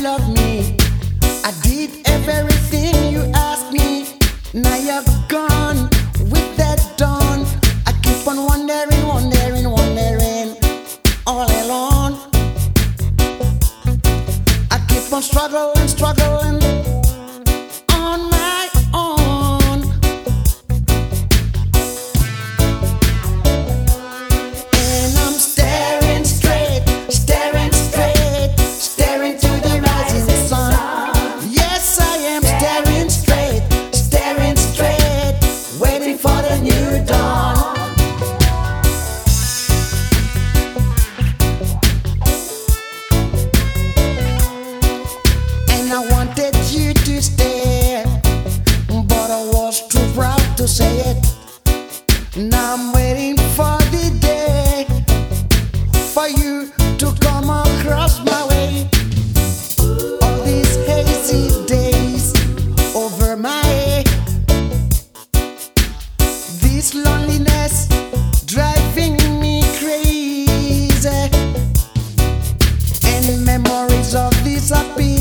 love me. I did everything you asked me. Now you're gone with that dawn. I keep on wondering, wondering, wondering, all alone. I keep on struggling, struggling on my own. And I'm staring straight, staring straight, staring to the rising sun. Yes, I am staring straight, staring straight, waiting for the new dawn. And I wanted you to stay, but I was too proud to say it. Now I'm waiting for the day for you to come across my way. All these hazy days over my head, this loneliness driving me crazy, and memories of disappear.